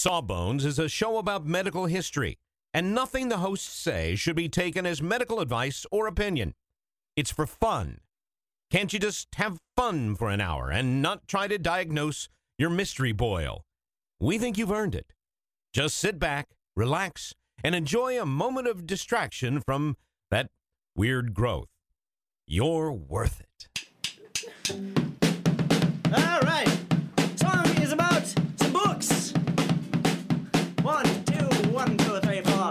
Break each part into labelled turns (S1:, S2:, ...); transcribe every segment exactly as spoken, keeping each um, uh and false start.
S1: Sawbones is a show about medical history, and nothing the hosts say should be taken as medical advice or opinion. It's for fun. Can't you just have fun for an hour and not try to diagnose your mystery boil? We think you've earned it. Just sit back, relax, and enjoy a moment of distraction from that weird growth. You're worth it.
S2: All right. Song is about some books. One, two, one, two, three, four.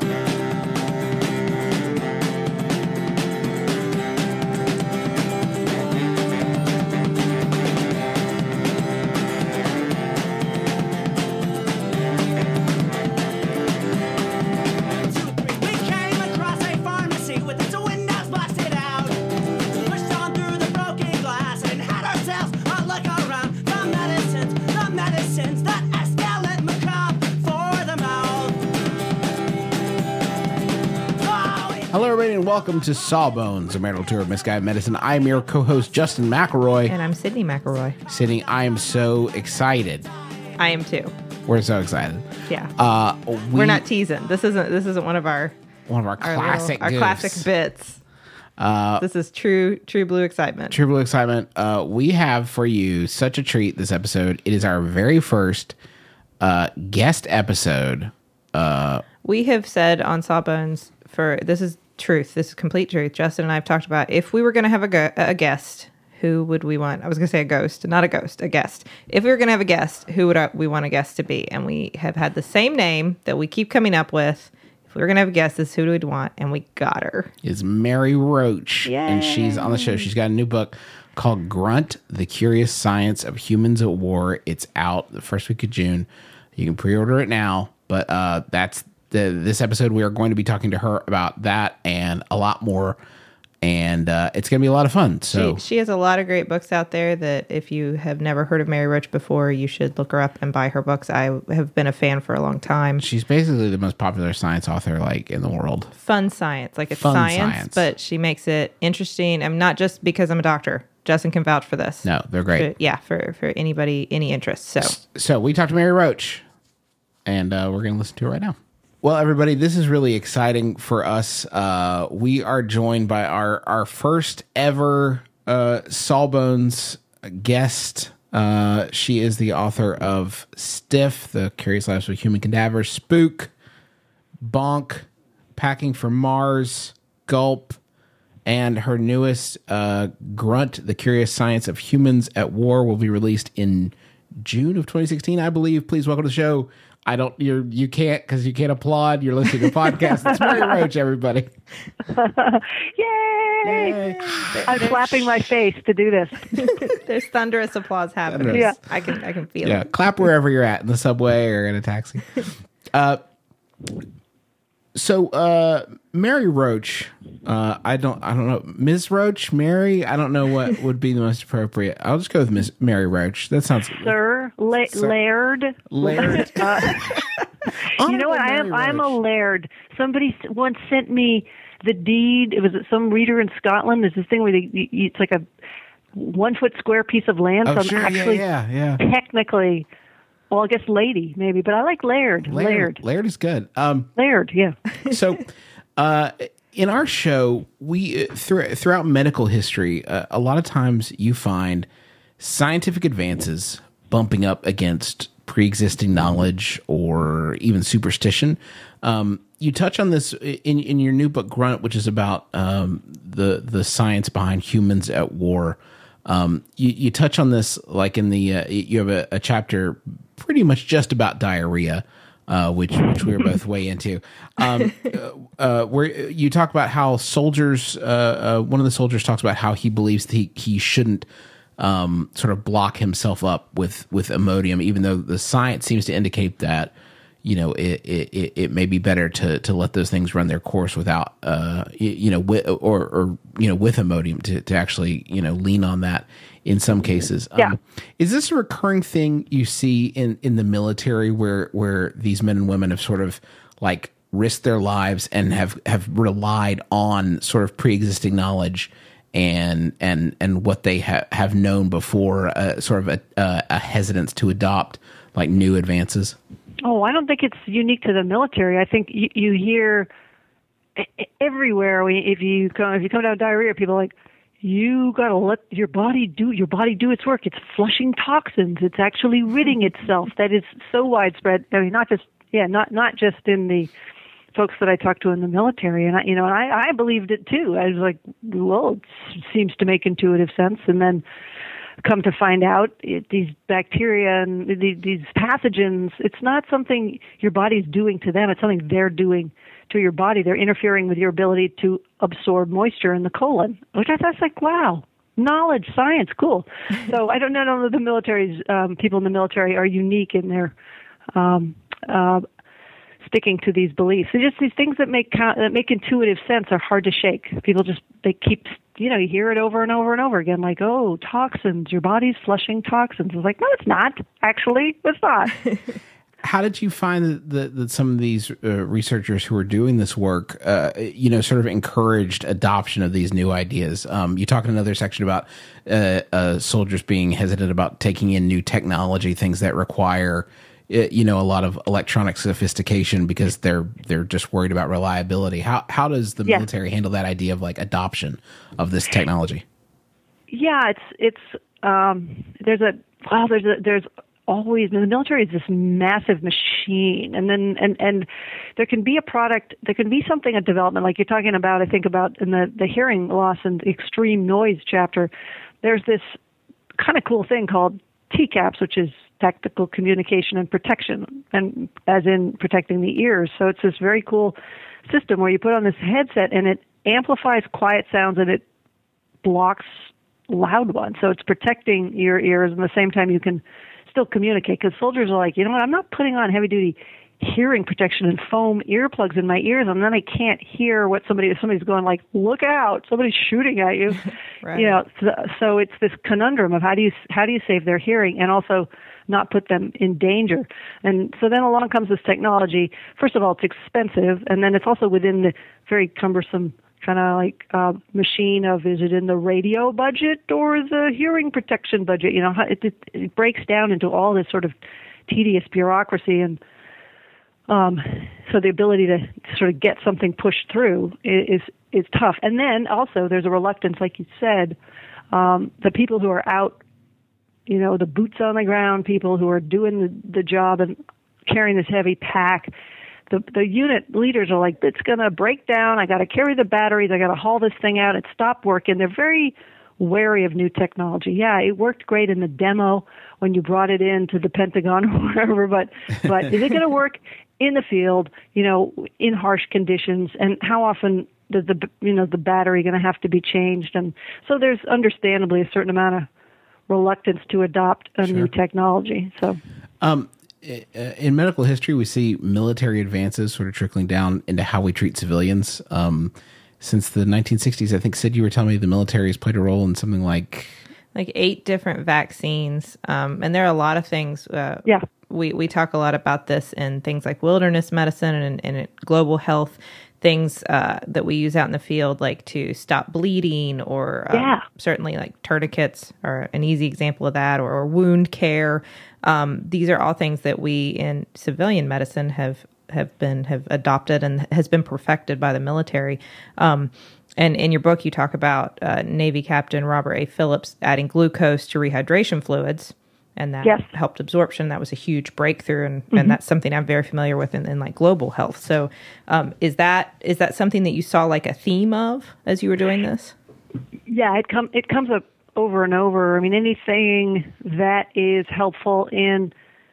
S3: Hello, everybody, and welcome to Sawbones, a marital tour of misguided medicine. I'm your co-host, Justin McElroy.
S4: And I'm Sydney McElroy.
S3: Sydney, I am so excited.
S4: I am too.
S3: We're so excited.
S4: Yeah.
S3: Uh, we,
S4: We're not teasing. This isn't. This isn't one of our
S3: one of our,
S4: our
S3: classic,
S4: little, our classic bits. Uh, this is true, true blue excitement.
S3: True blue excitement. Uh, we have for you such a treat this episode. It is our very first uh, guest episode. Uh,
S4: we have said on Sawbones for this is. Truth. This is complete truth. Justin and I have talked about if we were going to have a, go- a guest, who would we want? I was going to say a ghost, not a ghost, a guest. If we were going to have a guest, who would we want a guest to be? And we have had the same name that we keep coming up with. If we were going to have a guest, this is who we'd want, and we got her.
S3: Is Mary Roach.
S4: Yay.
S3: And she's on the show. She's got a new book called Grunt, The Curious Science of Humans at War. It's out the first week of June. You can pre-order it now, but uh, that's The, this episode, we are going to be talking to her about that and a lot more, and uh, it's going to be a lot of fun. So
S4: she, she has a lot of great books out there that if you have never heard of Mary Roach before, you should look her up and buy her books. I have been a fan for a long time.
S3: She's basically the most popular science author like in the world.
S4: Fun science, like it's
S3: Fun
S4: science,
S3: science,
S4: but she makes it interesting. I'm not just because I'm a doctor. Justin can vouch for this.
S3: No, they're great.
S4: For, yeah, for for anybody, any interest. So,
S3: so we talked to Mary Roach, and uh, we're going to listen to her right now. Well, everybody, this is really exciting for us. Uh, we are joined by our, our first ever uh, Sawbones guest. Uh, she is the author of Stiff, The Curious Lives of Human Cadavers, Spook, Bonk, Packing for Mars, Gulp, and her newest uh, Grunt, The Curious Science of Humans at War will be released in June of twenty sixteen, I believe. Please welcome to the show. I don't, you you can't, because you can't applaud. You're listening to a podcast. It's Mary Roach, everybody.
S5: Yay! Yay. I'm slapping my face to do this.
S4: There's thunderous applause happening.
S3: Thunderous.
S4: Yeah. I can I can feel
S3: Yeah,
S4: it.
S3: clap wherever you're at, in the subway or in a taxi. Uh, so, uh, Mary Roach, uh, I don't, I don't know, Miz Roach, Mary, I don't know what would be the most appropriate. I'll just go with Miss Mary Roach. That sounds
S5: Sir, la-
S3: Sir.
S5: Laird.
S3: Laird.
S5: Uh, you know what? I am.
S3: Mary
S5: I'm a
S3: Roach.
S5: laird. Somebody s- once sent me the deed. It was some reader in Scotland. There's this thing where they, you, it's like a one foot square piece of land.
S3: Oh,
S5: so I'm
S3: sure,
S5: actually
S3: yeah, yeah, yeah.
S5: technically, well, I guess lady maybe, but I like laird.
S3: Laird,
S5: Laird.
S3: Laird is good. Um,
S5: Laird. Yeah.
S3: so, uh, in our show, we uh, through, throughout medical history, uh, a lot of times you find scientific advances bumping up against pre-existing knowledge or even superstition. Um, you touch on this in in your new book, Grunt, which is about um, the the science behind humans at war. Um, you, you touch on this like in the uh, you have a, a chapter pretty much just about diarrhea. Uh, which which we were both way into, um, uh, where you talk about how soldiers, uh, uh, one of the soldiers talks about how he believes that he, he shouldn't um, sort of block himself up with, with Imodium, even though the science seems to indicate that, you know, it it, it may be better to, to let those things run their course without, uh, you, you know, with, or, or, you know, with Imodium to, to actually, you know, lean on that in some cases.
S5: Yeah.
S3: Um, is this a recurring thing you see in, in the military where, where these men and women have sort of like risked their lives and have, have relied on sort of pre-existing knowledge and, and, and what they ha- have known before, uh, sort of a, uh, a hesitance to adopt like new advances?
S5: Oh, I don't think it's unique to the military. I think you, you hear everywhere. If you come, if you come down with diarrhea, people are like, you got to let your body do your body do its work. It's flushing toxins. It's actually ridding itself. That is so widespread. I mean, not just yeah, not not just in the folks that I talked to in the military, and I, you know, and I, I believed it too. I was like, well, it seems to make intuitive sense, and then come to find out, it, these bacteria and the, these pathogens, it's not something your body's doing to them. It's something they're doing to your body. They're interfering with your ability to absorb moisture in the colon, which I thought, like, wow, knowledge, science, cool. So I don't know if the military's um, people in the military are unique in their um, uh, sticking to these beliefs. It's just these things that make that make intuitive sense are hard to shake. People just they keep you know you hear it over and over and over again, like, oh, toxins, your body's flushing toxins. It's like, no, it's not. Actually, it's not.
S3: How did you find that, that, that some of these uh, researchers who are doing this work, uh, you know, sort of encouraged adoption of these new ideas? Um, you talk in another section about uh, uh, soldiers being hesitant about taking in new technology, things that require, uh, you know, a lot of electronic sophistication because they're they're just worried about reliability. How how does the
S5: yeah.
S3: military handle that idea of like adoption of this technology?
S5: Yeah, it's it's um, there's a well, there's a there's. always the military is this massive machine, and then and and there can be a product, there can be something at development, like you're talking about. I think about in the the hearing loss and extreme noise chapter. There's this kind of cool thing called T CAPS, which is tactical communication and protection, and as in protecting the ears. So it's this very cool system where you put on this headset and it amplifies quiet sounds and it blocks loud ones. So it's protecting your ears, and at the same time you can still communicate, because soldiers are like, you know what, I'm not putting on heavy duty hearing protection and foam earplugs in my ears, and then I can't hear what somebody if somebody's going like, look out, somebody's shooting at you.
S4: Right.
S5: You know, so, so it's this conundrum of how do you how do you save their hearing and also not put them in danger. And so then along comes this technology. First of all, it's expensive, and then it's also within the very cumbersome kind of like uh, machine of, is it in the radio budget or the hearing protection budget? You know, it, it, it breaks down into all this sort of tedious bureaucracy, and um, so the ability to sort of get something pushed through is is tough. And then also there's a reluctance, like you said, um, the people who are out, you know, the boots on the ground people who are doing the, the job and carrying this heavy pack. The the unit leaders are like, it's going to break down. I got to carry the batteries. I got to haul this thing out. It stopped working. They're very wary of new technology. Yeah, it worked great in the demo when you brought it into the Pentagon or wherever, but but is it going to work in the field? You know, in harsh conditions? And how often does the you know the battery going to have to be changed? And so there's understandably a certain amount of reluctance to adopt a
S3: Sure.
S5: new technology. So.
S3: Um, in medical history, we see military advances sort of trickling down into how we treat civilians. Um, since the nineteen sixties, I think, Sid, you were telling me the military has played a role in something like...
S4: Like eight different vaccines. Um, and there are a lot of things. Uh,
S5: Yeah.
S4: We, we talk a lot about this in things like wilderness medicine and, and global health, things uh, that we use out in the field, like to stop bleeding, or um,
S5: Yeah.
S4: certainly like tourniquets are an easy example of that, or, or wound care. Um, these are all things that we in civilian medicine have have been have adopted and has been perfected by the military. Um, and in your book, you talk about uh, Navy Captain Robert A. Phillips adding glucose to rehydration fluids, and that
S5: Yes.
S4: helped absorption. That was a huge breakthrough, and,
S5: Mm-hmm.
S4: and that's something I'm very familiar with in, in like global health. So, um, is that is that something that you saw like a theme of as you were doing this?
S5: Yeah, it come it comes up over and over. I mean, anything that is helpful in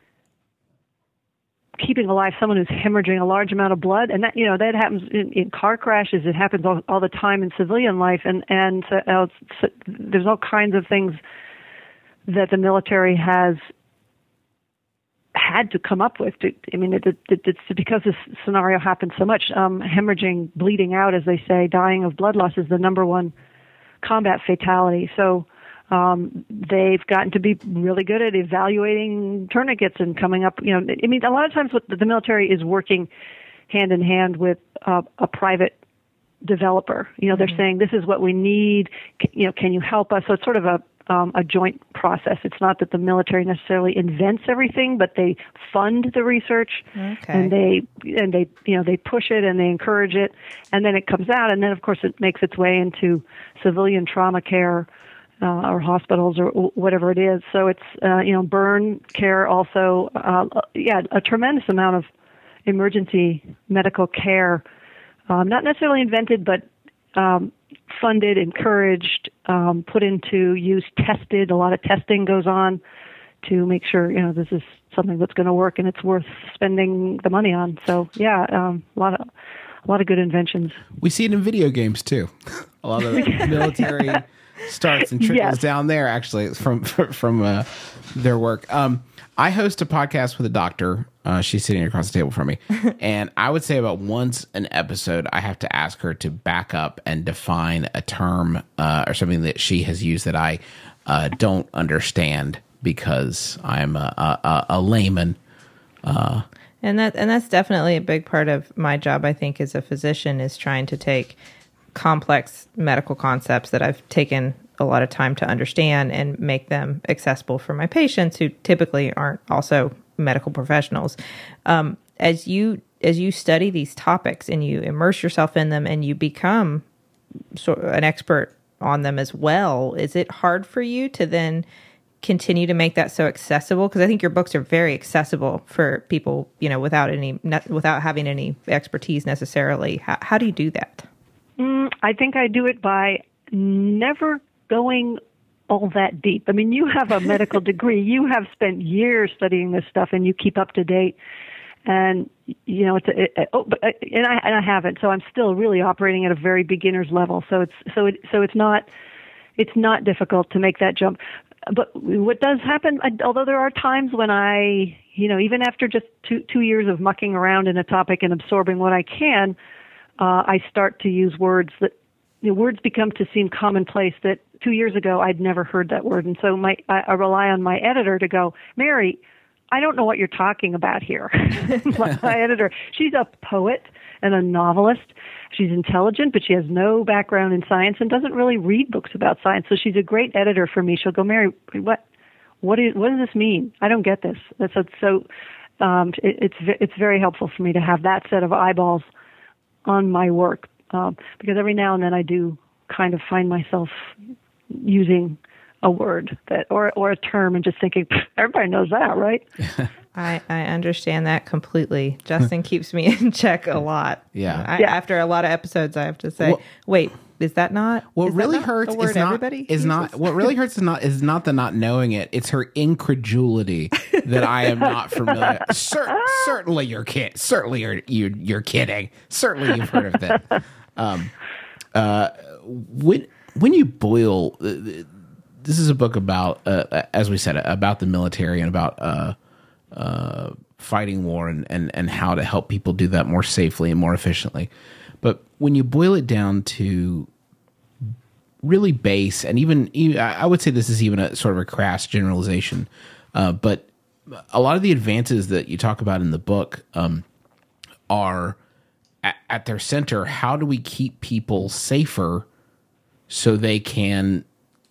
S5: keeping alive someone who's hemorrhaging a large amount of blood, and that you know that happens in, in car crashes. It happens all, all the time in civilian life, and and so, uh, so there's all kinds of things that the military has had to come up with. To, I mean, it, it, it's because this scenario happens so much. Um, hemorrhaging, bleeding out, as they say, dying of blood loss is the number one combat fatality. So um, they've gotten to be really good at evaluating tourniquets and coming up. You know, I mean, a lot of times what the military is working hand in hand with uh, a private developer. You know, they're mm-hmm. saying, this is what we need. C- you know, can you help us? So it's sort of a, um, a joint process. It's not that the military necessarily invents everything, but they fund the research,
S4: Okay.
S5: and they and they you know they push it and they encourage it, and then it comes out, and then of course it makes its way into civilian trauma care uh, or hospitals or whatever it is. So it's uh, you know burn care also. Uh, yeah, a tremendous amount of emergency medical care, um, not necessarily invented, but um, funded, encouraged, um, put into use, tested. A lot of testing goes on to make sure, you know, this is something that's going to work and it's worth spending the money on. So, yeah, um, a lot of a lot of good inventions.
S3: We see it in video games too. A lot of military starts and trickles
S5: Yes.
S3: down there actually from from uh, their work. Um, I host a podcast with a doctor. Uh, she's sitting across the table from me, and I would say about once an episode, I have to ask her to back up and define a term uh, or something that she has used that I uh, don't understand because I'm a, a, a layman. Uh,
S4: And that and that's definitely a big part of my job, I think, as a physician, is trying to take complex medical concepts that I've taken a lot of time to understand and make them accessible for my patients who typically aren't also medical professionals. Um, as you as you study these topics and you immerse yourself in them and you become sort of an expert on them as well, is it hard for you to then continue to make that so accessible? Because I think your books are very accessible for people, you know, without any not, without having any expertise necessarily. How, how do you do that?
S5: Mm, I think I do it by never going all that deep. I mean, you have a medical degree. You have spent years studying this stuff, and you keep up to date. And you know, it's a, it, oh, but and I and I haven't. So I'm still really operating at a very beginner's level. So it's so it so it's not it's not difficult to make that jump. But what does happen, although there are times when I, you know, even after just two two years of mucking around in a topic and absorbing what I can, uh, I start to use words that, you know, words become to seem commonplace that two years ago I'd never heard that word. And so my I, I rely on my editor to go, Mary, I don't know what you're talking about here. my, my editor, she's a poet and a novelist. She's intelligent, but she has no background in science and doesn't really read books about science. So she's a great editor for me. She'll go, Mary, what, what, is, what does this mean? I don't get this. That's a, so um, it, it's it's very helpful for me to have that set of eyeballs on my work, um, because every now and then I do kind of find myself using a word that or or a term and just thinking, everybody knows that, right?
S4: I, I understand that completely. Justin keeps me in check a lot.
S3: Yeah.
S4: I,
S5: Yeah.
S4: After a lot of episodes, I have to say,
S3: Well-
S4: wait, is that not?
S3: What
S4: is that
S3: really
S4: not
S3: hurts
S4: the word
S3: is not
S4: everybody
S3: is
S4: uses?
S3: not what really hurts is not is not the not knowing it. It's her incredulity that I am not familiar. Cer- certainly you're kid. Certainly you're you you're kidding. Certainly you've heard of that. Um, uh, when when you boil, uh, this is a book about, uh, as we said, about the military and about uh, uh, fighting war and, and and how to help people do that more safely and more efficiently. But when you boil it down to really base, and even, even I would say this is even a sort of a crass generalization, uh, but a lot of the advances that you talk about in the book um, are at, at their center. How do we keep people safer so they can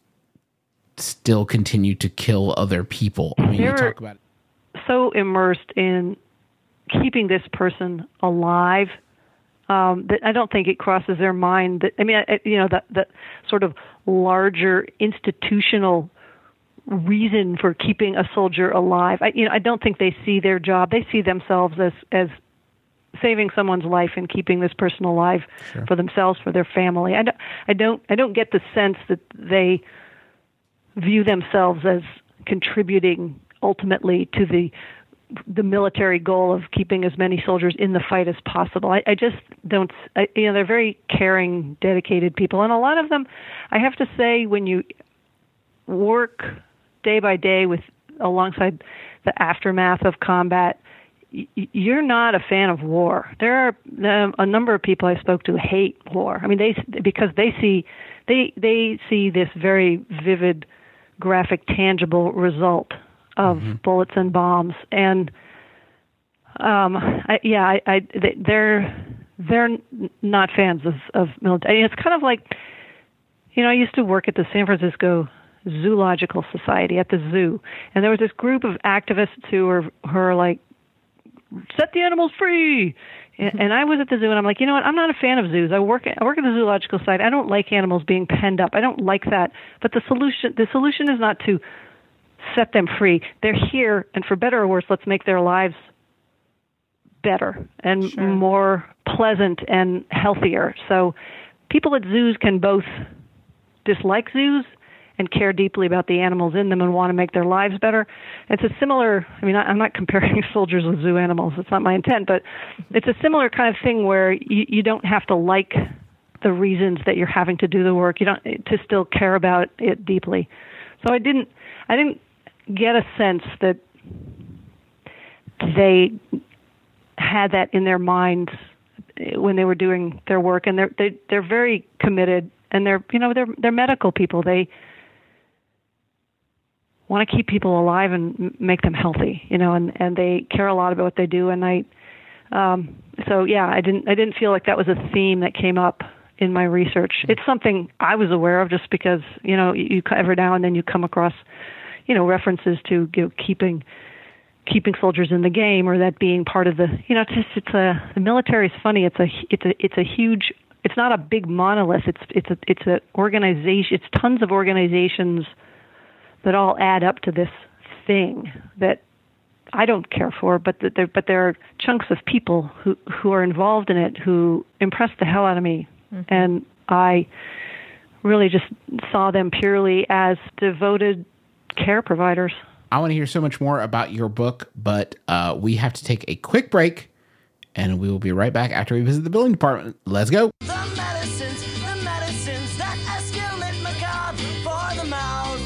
S3: still continue to kill other people? I mean, you
S5: There-
S3: talk about
S5: So immersed in keeping this person alive, um, that I don't think it crosses their mind that, I mean, I, you know, the, the sort of larger institutional reason for keeping a soldier alive. I, you know, I don't think they see their job. They see themselves as, as saving someone's life and keeping this person alive for themselves, for their family. I don't, I don't, I don't get the sense that they view themselves as contributing ultimately to the the military goal of keeping as many soldiers in the fight as possible. I, I just don't, I, you know, they're very caring, dedicated people. And a lot of them, I have to say, when you work day by day with alongside the aftermath of combat, y- you're not a fan of war. There are um, a number of people I spoke to hate war. I mean, they because they see they they see this very vivid, graphic, tangible result of mm-hmm. bullets and bombs, and um, I, yeah, I, I, they, they're they're not fans of of military. It's kind of like, you know, I used to work at the San Francisco Zoological Society at the zoo. And there was this group of activists who were, who were like, set the animals free. And, and I was at the zoo, and I'm like, you know what? I'm not a fan of zoos. I work I work at the Zoological Society. I don't like animals being penned up. I don't like that. But the solution the solution is not to set them free. They're here, and for better or worse, let's make their lives better and
S4: Sure.
S5: more pleasant and healthier. So people at zoos can both dislike zoos and care deeply about the animals in them and want to make their lives better. It's a similar, I mean, I'm not comparing soldiers with zoo animals. It's not my intent, but it's a similar kind of thing where you, you don't have to like the reasons that you're having to do the work. You don't to still care about it deeply. So I didn't, I didn't get a sense that they had that in their minds when they were doing their work, and they're they, they're very committed, and they're you know they're they're medical people. They want to keep people alive and m- make them healthy, you know, and, and they care a lot about what they do. And I, um, so yeah, I didn't I didn't feel like that was a theme that came up in my research. It's something I was aware of just because you know you, you every now and then you come across you know references to you know, keeping. keeping soldiers in the game, or that being part of the, you know, it's just, it's a, the military is funny. It's a, it's a, it's a huge, it's not a big monolith. It's, it's a, it's a organization. It's tons of organizations that all add up to this thing that I don't care for, but that there, but there are chunks of people who, who are involved in it who impress the hell out of me. Mm-hmm. And I really just saw them purely as devoted care providers.
S3: I want to hear so much more about your book, but uh, we have to take a quick break, and we will be right back after we visit the billing department. Let's go.
S6: The medicines, the medicines that Escalate Macabre for the mouth.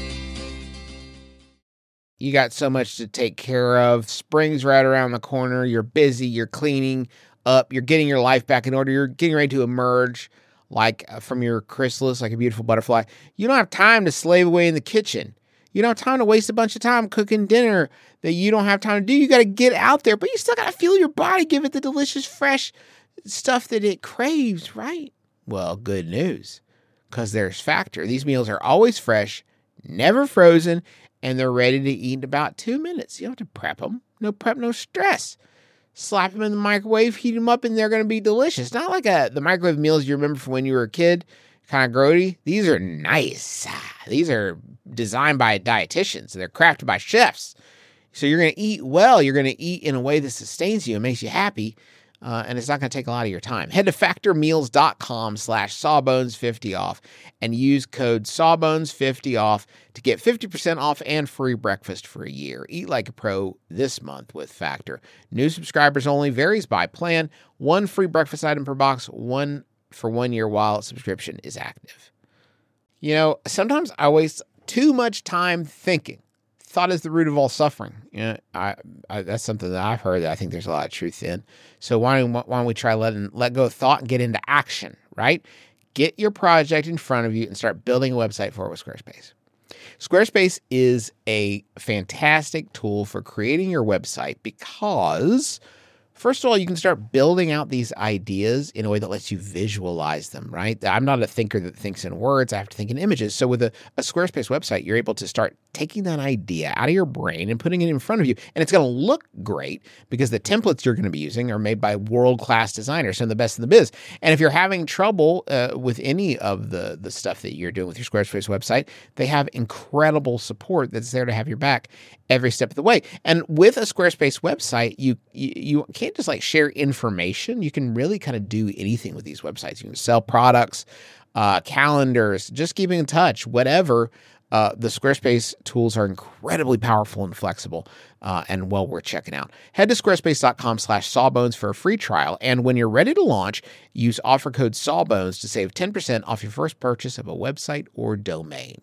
S7: You got so much to take care of. Spring's right around the corner. You're busy. You're cleaning up. You're getting your life back in order. You're getting ready to emerge like uh, from your chrysalis, like a beautiful butterfly. You don't have time to slave away in the kitchen. You don't have time to waste a bunch of time cooking dinner that you don't have time to do. You got to get out there, but you still got to fuel your body, give it the delicious, fresh stuff that it craves, right? Well, good news, because there's Factor. These meals are always fresh, never frozen, and they're ready to eat in about two minutes. You don't have to prep them. No prep, no stress. Slap them in the microwave, heat them up, and they're going to be delicious. Not like a, the microwave meals you remember from when you were a kid, kind of grody. These are nice. These are designed by dietitians. They're crafted by chefs. So you're going to eat well. You're going to eat in a way that sustains you and makes you happy. Uh, and it's not going to take a lot of your time. Head to factormeals.com slash sawbones50 off and use code sawbones50 off to get fifty percent off and free breakfast for a year. Eat like a pro this month with Factor. New subscribers only, varies by plan. One free breakfast item per box, one for one year while subscription is active. You know, sometimes I waste too much time thinking. Thought is the root of all suffering. You know, I, I, that's something that I've heard that I think there's a lot of truth in. So why don't, why don't we try letting let go of thought and get into action, right? Get your project in front of you and start building a website for it with Squarespace. Squarespace is a fantastic tool for creating your website because, first of all, you can start building out these ideas in a way that lets you visualize them, right? I'm not a thinker that thinks in words. I have to think in images. So with a, a Squarespace website, you're able to start taking that idea out of your brain and putting it in front of you. And it's going to look great because the templates you're going to be using are made by world-class designers, some of the best in the biz. And if you're having trouble uh, with any of the, the stuff that you're doing with your Squarespace website, they have incredible support that's there to have your back every step of the way. And with a Squarespace website, you, you you can't just like share information. You can really kind of do anything with these websites. You can sell products, uh, calendars, just keeping in touch, whatever. Uh, the Squarespace tools are incredibly powerful and flexible uh, and well worth checking out. Head to squarespace.com slash sawbones for a free trial. And when you're ready to launch, use offer code sawbones to save ten percent off your first purchase of a website or domain.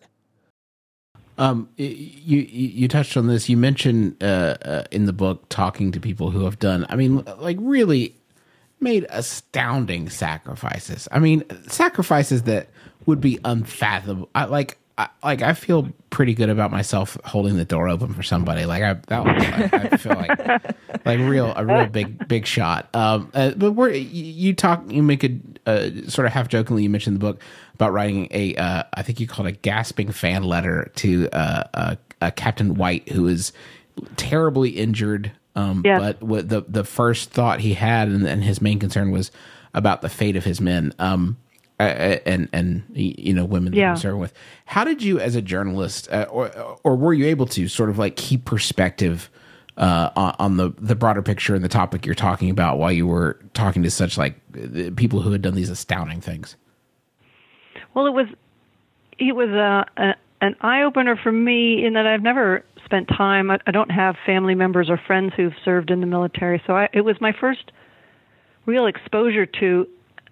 S3: Um, you, you you touched on this. You mentioned uh, uh, in the book talking to people who have done, I mean, like really made astounding sacrifices. I mean, sacrifices that would be unfathomable. I, like, I, like I feel pretty good about myself holding the door open for somebody. Like I, that was, I, I feel like like real a real big big shot. Um, uh, but we're you, you talk, you make a uh, sort of half jokingly, you mentioned the book about writing a, uh, I think you called it a gasping fan letter to uh, uh, uh, Captain White, who is terribly injured. Um,
S5: Yes.
S3: But what the the first thought he had, and, and his main concern was about the fate of his men, um, uh, and and you know women that he
S5: Yeah.
S3: was serving with. How did you, as a journalist, uh, or or were you able to sort of like keep perspective uh, on, on the the broader picture and the topic you're talking about while you were talking to such like the people who had done these astounding things?
S5: Well, it was it was a, a an eye opener for me in that I've never spent time. I, I don't have family members or friends who've served in the military, so I, it was my first real exposure to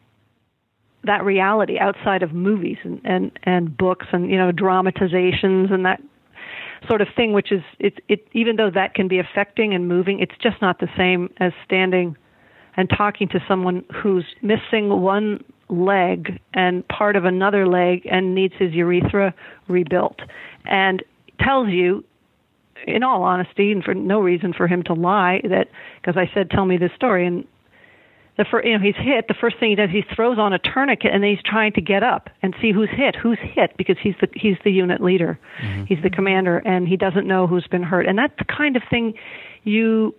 S5: that reality outside of movies and, and, and books and you know dramatizations and that sort of thing. Which is it's it even though that can be affecting and moving, it's just not the same as standing and talking to someone who's missing one leg and part of another leg and needs his urethra rebuilt, and tells you, in all honesty and for no reason for him to lie, that because I said, "Tell me this story," and the first, you know, he's hit. The first thing he does, he throws on a tourniquet, and then he's trying to get up and see who's hit, who's hit, because he's the he's the unit leader, mm-hmm. he's the commander, and he doesn't know who's been hurt, and that's the kind of thing you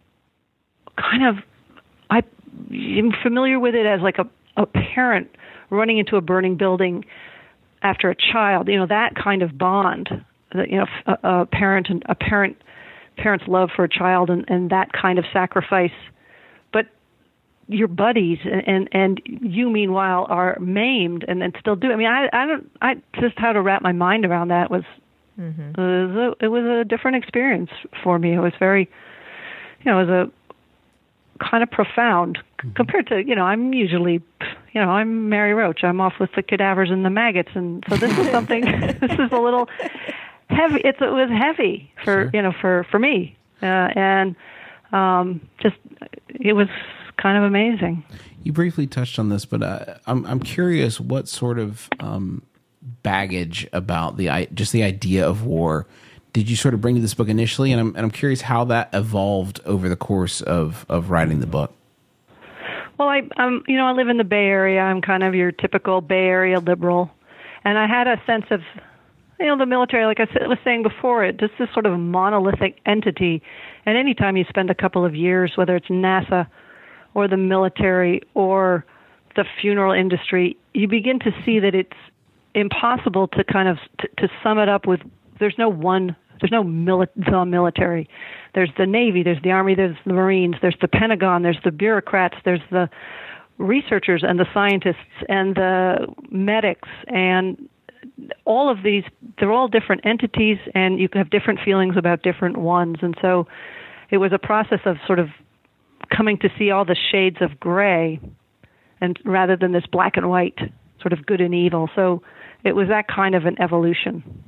S5: kind of I am familiar with it as like a a parent running into a burning building after a child, you know, that kind of bond, that, you know, a, a parent and a parent, parent's love for a child and, and that kind of sacrifice. But your buddies and, and, and you, meanwhile, are maimed and, and still do. I mean, I, I don't, I just how to wrap my mind around that was, mm-hmm. it, was a, it was a different experience for me. It was very, you know, it was a, kind of profound mm-hmm. compared to, you know, I'm usually, you know, I'm Mary Roach. I'm off with the cadavers and the maggots. And so this is something, this is a little heavy. It's, it was heavy for, sure. you know, for, for me. Uh, and um, just, it was kind of amazing.
S3: You briefly touched on this, but uh, I'm, I'm curious what sort of um, baggage about the, just the idea of war did you sort of bring to this book initially? And I'm, and I'm curious how that evolved over the course of, of writing the book.
S5: Well, I, um, you know, I live in the Bay Area. I'm kind of your typical Bay Area liberal. And I had a sense of, you know, the military, like I was saying before, it just this sort of monolithic entity. And anytime you spend a couple of years, whether it's NASA or the military or the funeral industry, you begin to see that it's impossible to kind of, to, to sum it up with, there's no one, there's no mili- the military. There's the Navy, there's the Army, there's the Marines, there's the Pentagon, there's the bureaucrats, there's the researchers and the scientists and the medics, and all of these, they're all different entities, and you have different feelings about different ones. And so it was a process of sort of coming to see all the shades of gray, and rather than this black and white sort of good and evil. So it was that kind of an evolution.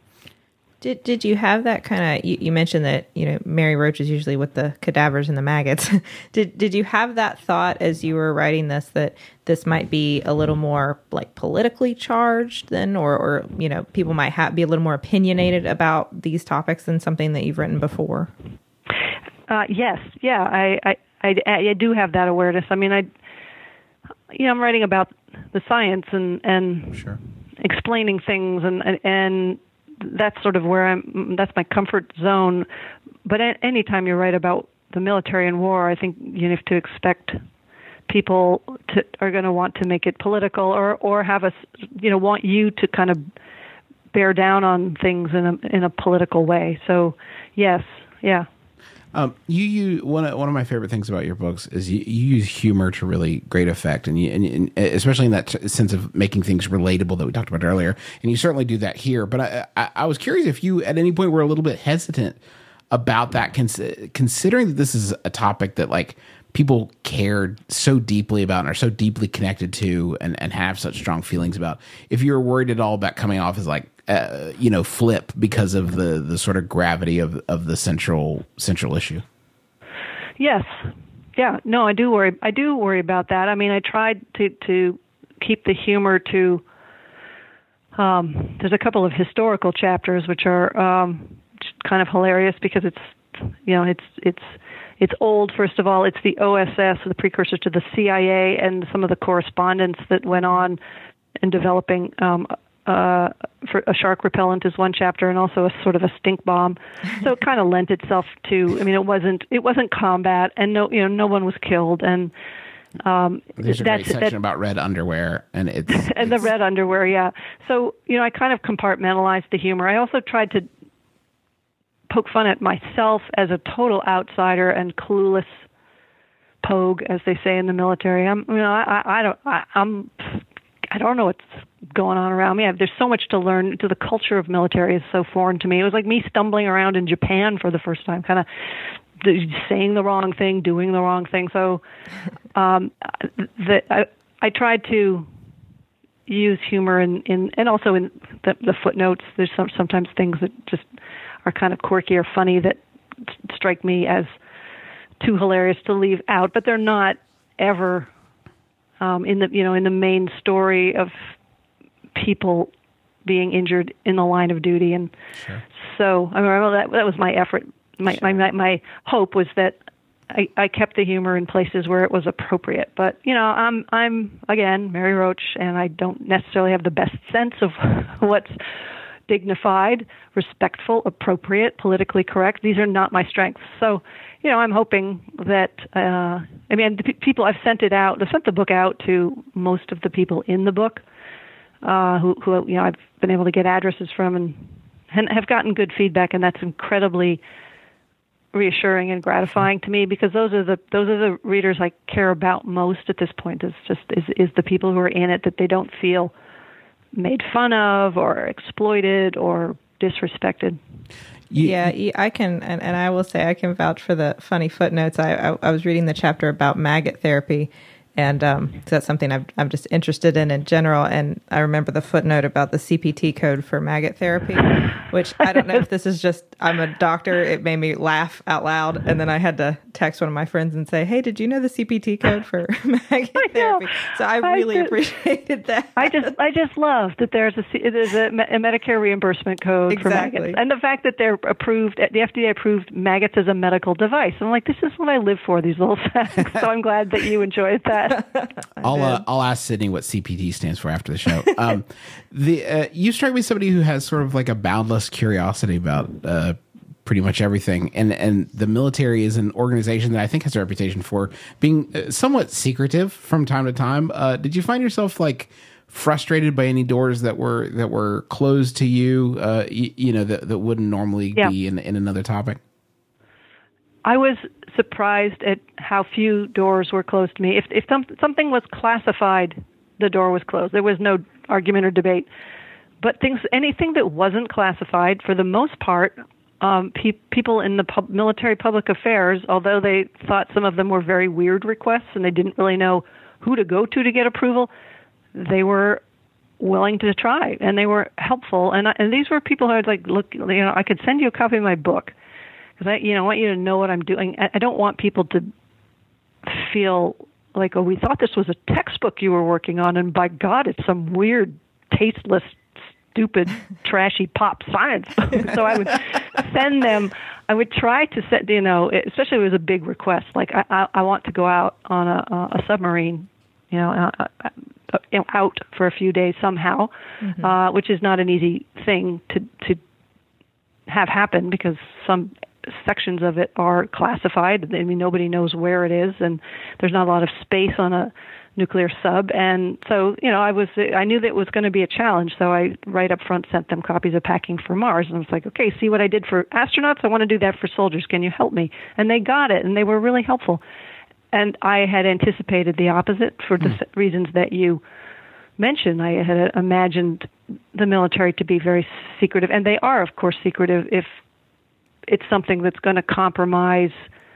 S4: Did did you have that kind of, you, you mentioned that, you know, Mary Roach is usually with the cadavers and the maggots. did did you have that thought as you were writing this, that this might be a little more like politically charged then, or, or you know, people might ha- be a little more opinionated about these topics than something that you've written before?
S5: Uh, yes. Yeah, I, I, I, I do have that awareness. I mean, I, you know, I'm writing about the science and, and
S3: sure.
S5: explaining things, and, and, and that's sort of where I'm, that's my comfort zone. But a- anytime you write about the military and war, I think you have to expect people to, are going to want to make it political, or, or have us, you know, want you to kind of bear down on things in a, in a political way. So yes, yeah.
S3: Um, you, you one of one of my favorite things about your books is you, you use humor to really great effect, and you, and, and especially in that t- sense of making things relatable that we talked about earlier. And you certainly do that here. But I, I, I was curious if you, at any point, were a little bit hesitant about that, cons- considering that this is a topic that like people cared so deeply about and are so deeply connected to, and, and have such strong feelings about. If you were worried at all about coming off as like, Uh, you know, flip because of the, the sort of gravity of, of the central central issue.
S5: Yes, yeah, no, I do worry. I do worry about that. I mean, I tried to to keep the humor to. Um, there's a couple of historical chapters which are um, kind of hilarious because it's, you know, it's it's it's old. First of all, it's the O S S, the precursor to the C I A, and some of the correspondence that went on in developing um, uh, for a shark repellent is one chapter, and also a sort of a stink bomb. So it kind of lent itself to. I mean, it wasn't it wasn't combat, and no, you know, no one was killed, and um,
S3: There's a
S5: that's,
S3: great section
S5: that's,
S3: about red underwear, and it's
S5: and the
S3: it's-
S5: red underwear. Yeah. So you know, I kind of compartmentalized the humor. I also tried to poke fun at myself as a total outsider and clueless pogue, as they say in the military. I'm, you know, I, I don't, I, I'm, I don't know what's going on around me. I, there's so much to learn. To the culture of military is so foreign to me. It was like me stumbling around in Japan for the first time, kind of saying the wrong thing, doing the wrong thing. So, um, the, I, I tried to use humor in, in and also in the, the footnotes. There's some sometimes things that just are kind of quirky or funny that strike me as too hilarious to leave out, but they're not ever um, in the you know in the main story of people being injured in the line of duty. And
S3: Sure.
S5: so I mean, that that was my effort. My
S3: Sure.
S5: my my hope was that I, I kept the humor in places where it was appropriate. But you know, I'm I'm again Mary Roach, and I don't necessarily have the best sense of what's dignified, respectful, appropriate, politically correct. These are not my strengths. So, you know, I'm hoping that, uh, I mean, the p- people, I've sent it out, I've sent the book out to most of the people in the book, uh, who, who, you know, I've been able to get addresses from and, and have gotten good feedback, and that's incredibly reassuring and gratifying to me, because those are the, those are the readers I care about most at this point, is just, is, is the people who are in it, that they don't feel made fun of or exploited or disrespected.
S3: You-
S4: Yeah, y- I can, and, and I will say I can vouch for the funny footnotes. I I, I was reading the chapter about maggot therapy, and um, so that's something I'm I'm just interested in in general. And I remember the footnote about the C P T code for maggot therapy, which I don't know if this is just I'm a doctor. It made me laugh out loud, and then I had to text one of my friends and say, "Hey, did you know the C P T code for maggot
S5: I know.
S4: therapy?" So I
S5: I
S4: really
S5: did.
S4: appreciated that.
S5: I just, I just love that there's a, there's a, a Medicare reimbursement code for
S4: Exactly.
S5: maggots, and the fact that they're approved, the F D A approved maggots as a medical device. I'm like, this is what I live for, these little facts. So I'm glad that you enjoyed that.
S3: I'll uh, I'll ask Sydney what C P T stands for after the show. Um, the uh, you strike me as somebody who has sort of like a boundless curiosity about uh, pretty much everything, and and the military is an organization that I think has a reputation for being uh, somewhat secretive from time to time. Uh, did you find yourself like frustrated by any doors that were that were closed to you? Uh, you, you know that that wouldn't normally
S5: Yeah.
S3: be in in another topic.
S5: I was surprised at how few doors were closed to me. If if some, something was classified, the door was closed. There was no argument or debate. But things, anything that wasn't classified, for the most part, um, pe- people in the pub- military public affairs, although they thought some of them were very weird requests and they didn't really know who to go to to get approval, they were willing to try, and they were helpful. And I, and these were people who I was like, look, you know, I could send you a copy of my book, because I, you know, I want you to know what I'm doing. I, I don't want people to feel like, oh, we thought this was a textbook you were working on, and by God, it's some weird, tasteless, stupid, trashy pop science. So I would send them. I would try to set, you know, especially if it was a big request, like I, I, I want to go out on a, a submarine, you know, uh, uh, you know, out for a few days somehow, mm-hmm. uh, which is not an easy thing to to have happen, because some sections of it are classified. I mean, nobody knows where it is, and there's not a lot of space on a nuclear sub. And so, you know, I was, I knew that it was going to be a challenge. So I right up front sent them copies of Packing for Mars. And I was like, okay, see what I did for astronauts? I want to do that for soldiers. Can you help me? And they got it, and they were really helpful. And I had anticipated the opposite for the mm. reasons that you mentioned. I had imagined the military to be very secretive, and they are, of course, secretive if it's something that's going to compromise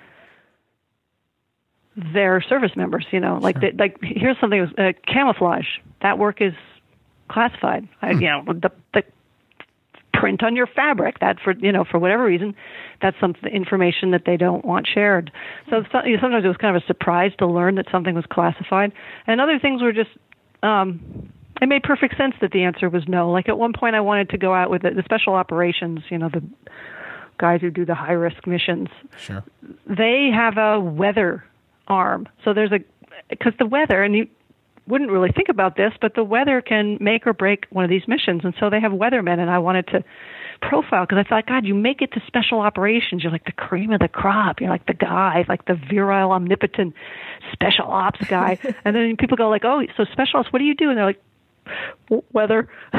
S5: their service members. You know, like
S3: Sure.
S5: the, like here's something uh, camouflage. That work is classified. Hmm. I, you know, the the print on your fabric, that for you know for whatever reason, that's some information that they don't want shared. So, so you know, sometimes it was kind of a surprise to learn that something was classified, and other things were just. Um, it made perfect sense that the answer was no. Like at one point, I wanted to go out with the, the special operations, you know, the guys who do the high risk missions.
S3: Sure.
S5: They have a weather arm. So there's a, because the weather, and you wouldn't really think about this, but the weather can make or break one of these missions. And so they have weathermen, and I wanted to profile because I thought, God, you make it to special operations. You're like the cream of the crop. You're like the guy, like the virile, omnipotent special ops guy. And then people go like, oh, so special ops, what do you do? And they're like, weather. So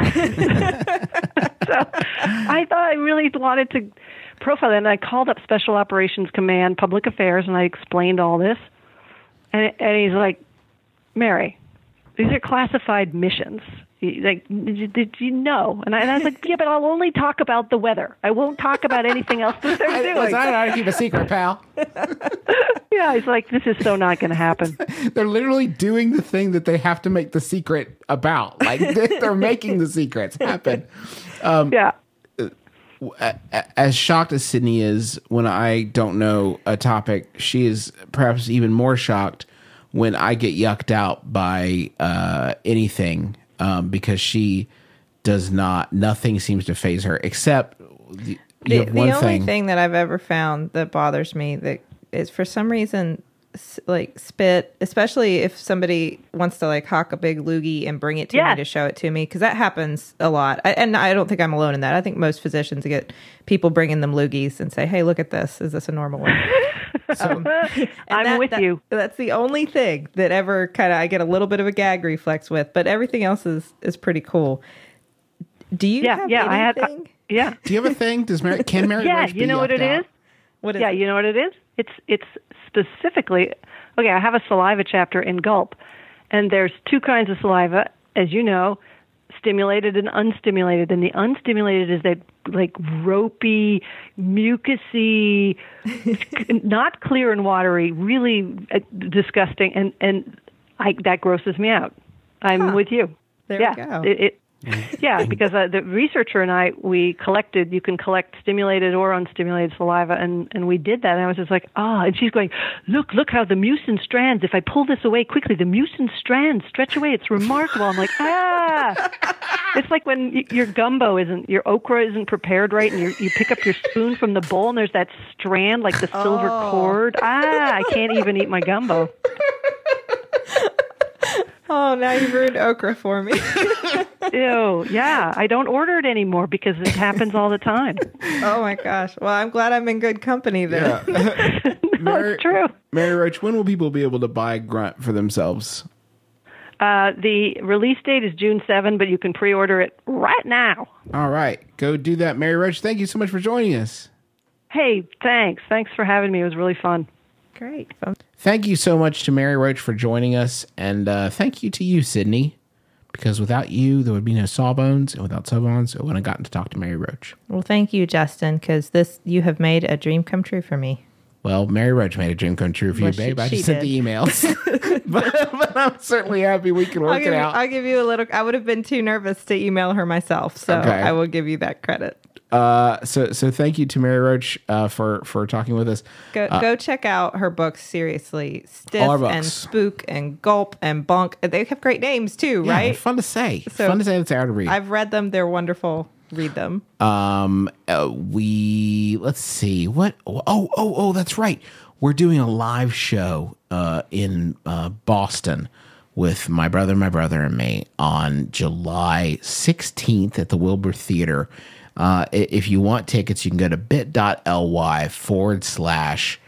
S5: I thought I really wanted to profile it, and I called up Special Operations Command, Public Affairs, and I explained all this. And, and he's like, Mary, these are classified missions. He- Like, did did you know? And I, and I was like, yeah, but I'll only talk about the weather. I won't talk about anything else that they're doing.
S3: Listen, I don't know how to keep a secret, pal.
S5: Yeah, he's like, this is so not going to happen.
S3: They're literally doing the thing that they have to make the secret about. Like, they're making the secrets happen.
S5: Yeah.
S3: As shocked as Sydney is when I don't know a topic, she is perhaps even more shocked when I get yucked out by uh, anything um, because she does not, nothing seems to faze her except the, you
S4: The,
S3: have
S4: the
S3: one
S4: only
S3: thing.
S4: thing that I've ever found that bothers me that is for some reason s- like spit, especially if somebody wants to like hawk a big loogie and bring it to
S5: Yes.
S4: me to show it to me, because that happens a lot. I, and I don't think I'm alone in that. I think most physicians get people bringing them loogies and say, "Hey, look at this. Is this a normal one?" Um, and
S5: I'm
S4: that-
S5: with
S4: that-
S5: you.
S4: That's the only thing that ever kind of I get a little bit of a gag reflex with, but everything else is is pretty cool. Do you
S5: Yeah,
S4: have
S5: yeah, I had,
S4: anything?
S5: yeah.
S3: Do you have a thing? Does Mary, can Mary
S5: Yeah,
S3: Roach be
S5: you know what
S3: yucked
S5: it
S3: out?
S5: is?
S4: What is
S5: Yeah,
S4: it?
S5: you know what it is? It's it's specifically, okay, I have a saliva chapter in Gulp, and there's two kinds of saliva, as you know, stimulated and unstimulated. And the unstimulated is that like ropey, mucusy, not clear and watery, really uh, disgusting, and and I, that grosses me out. I'm
S4: Huh.
S5: with you.
S4: There
S5: yeah,
S4: we go.
S5: It, it, yeah, because uh, the researcher and I, we collected, you can collect stimulated or unstimulated saliva, and, and we did that, and I was just like, ah, and she's going, look, look how the mucin strands, if I pull this away quickly, the mucin strands stretch away, it's remarkable. I'm like, ah! It's like when y- your gumbo isn't, your okra isn't prepared right, and you you pick up your spoon from the bowl, and there's that strand, like the silver
S4: Oh.
S5: cord. Ah, I can't even eat my gumbo.
S4: Oh, now you've ruined okra for me.
S5: Ew, yeah, I don't order it anymore because it happens all the time.
S4: Oh my gosh. Well, I'm glad I'm in good company then.
S5: No, it's true.
S3: Mary Roach, when will people be able to buy Grunt for themselves?
S5: Uh, the release date is June seventh, but you can pre-order it right now.
S3: All right, go do that, Mary Roach. Thank you so much for joining us.
S5: Hey, thanks. Thanks for having me. It was really fun.
S4: Great.
S3: Thank you so much to Mary Roach for joining us, and uh, thank you to you, Sydney, because without you, there would be no Sawbones, and without Sawbones, I wouldn't have gotten to talk to Mary Roach.
S4: Well, thank you, Justin, because this you have made a dream come true for me.
S3: Well, Mary Roach made a dream come true for
S4: Well,
S3: you, babe.
S4: she-
S3: I
S4: she
S3: just sent
S4: did.
S3: the emails. but, but I'm certainly happy we can
S4: I'll
S3: work
S4: give,
S3: it
S4: you,
S3: out.
S4: I'll give you a little. I would have been too nervous to email her myself, so
S3: Okay.
S4: I will give you that credit.
S3: Uh, so so thank you to Mary Roach uh, for, for talking with us.
S4: Go go check out her books. Seriously, Stiff
S3: All our books.
S4: and Spook and Gulp and Bunk. They have great names too,
S3: Yeah,
S4: right?
S3: fun to say.
S4: So-
S3: fun to say. It's hard to read.
S4: I've read them. They're wonderful. Read them.
S3: Um, uh, we let's see what. Oh, oh, oh, that's right. We're doing a live show uh, in uh, Boston with my brother, my brother, and me on July sixteenth at the Wilbur Theater. Uh, i- if you want tickets, you can go to bit.ly forward slash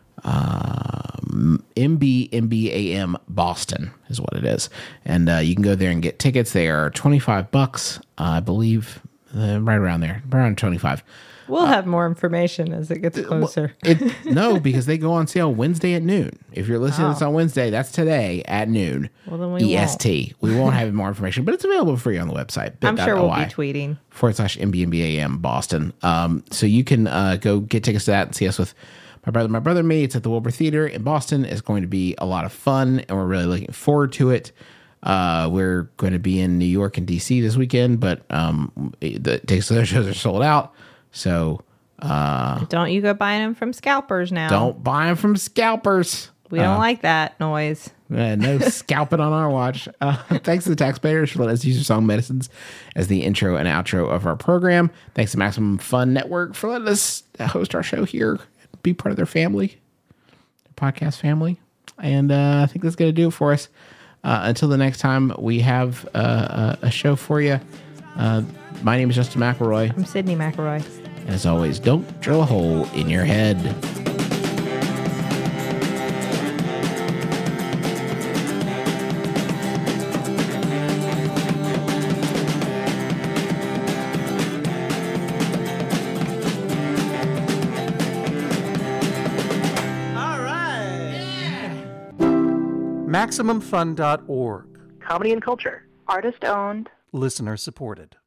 S3: um, M B M B A M Boston is what it is. And uh, you can go there and get tickets. They are twenty-five bucks, I believe, uh, right around there, around twenty-five.
S4: We'll have more information as it gets closer.
S3: It, no, because they go on sale Wednesday at noon. If you're listening to this on Wednesday, that's today at noon.
S4: Well, then we
S3: E S T. We won't have more information, but it's available for you on the website.
S4: I'm sure we'll be
S3: bit.ly
S4: tweeting.
S3: forward slash M B M B A M Boston. Um, so you can uh, go get tickets to that and see us with my brother, my brother, and me. It's at the Wilbur Theater in Boston. It's going to be a lot of fun, and we're really looking forward to it. Uh, we're going to be in New York and D C this weekend, but um, the tickets to those shows are sold out. So uh,
S4: Don't you go buying them from scalpers now.
S3: don't buy them from scalpers.
S4: We don't
S3: Uh,
S4: like that noise.
S3: Uh, no scalping on our watch. Uh, thanks to the taxpayers for letting us use your song Medicines as the intro and outro of our program. Thanks to Maximum Fun Network for letting us host our show here, be part of their family, their podcast family. And uh, I think that's going to do it for us. Uh, until the next time we have uh, a show for you. Uh, my name is Justin McElroy.
S4: I'm Sydney McElroy.
S3: As always, don't drill a hole in your head.
S2: All right.
S8: Maximum Fun dot org.
S9: Comedy and culture.
S10: Artist owned.
S8: Listener supported.